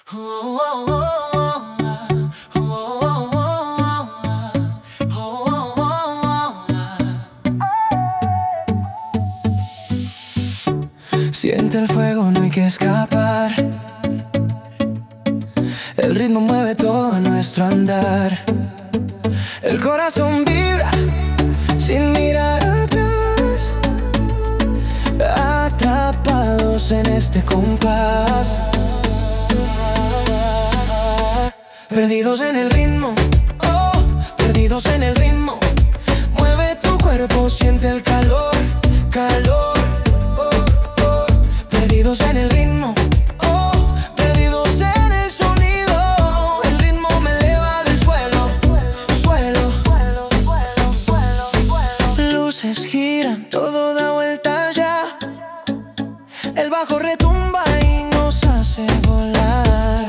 Siente el fuego, no hay que escapar. El ritmo mueve todo nuestro andar. El corazón vibra sin mirar atrás, atrapados en este compás, perdidos en el ritmo, oh, perdidos en el ritmo. Mueve tu cuerpo, siente el calor, calor, oh, oh. Perdidos en el ritmo, oh, perdidos en el sonido. El ritmo me eleva del suelo, suelo. Luces giran, todo da vueltas ya. El bajo retumba y nos hace volar.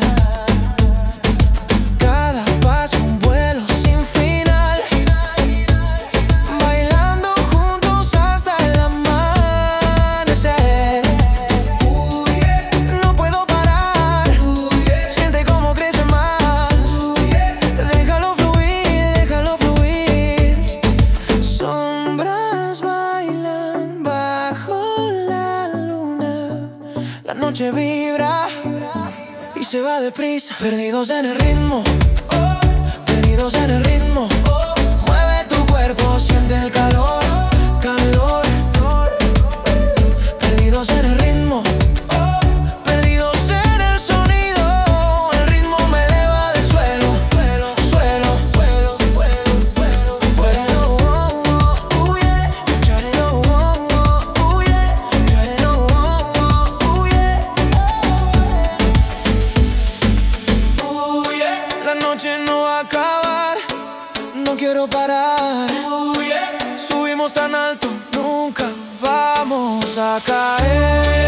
Cada paso un vuelo sin final, bailando juntos hasta el amanecer. No puedo parar, siente cómo crece más. Déjalo fluir, déjalo fluir. Sombras bailan bajo la luna. La noche vibra y se va deprisa. Perdidos en el ritmo, oh, perdidos en el ritmo, oh. Mueve tu cuerpo, siente el calor, calor. Perdidos en el ritmo, oh, perdidos en el sonido. El ritmo me eleva del suelo, suelo. Oh, yeah. Oh, yeah. La noche no va a acabar, no quiero parar. Subimos tan alto, nunca vamos a caer.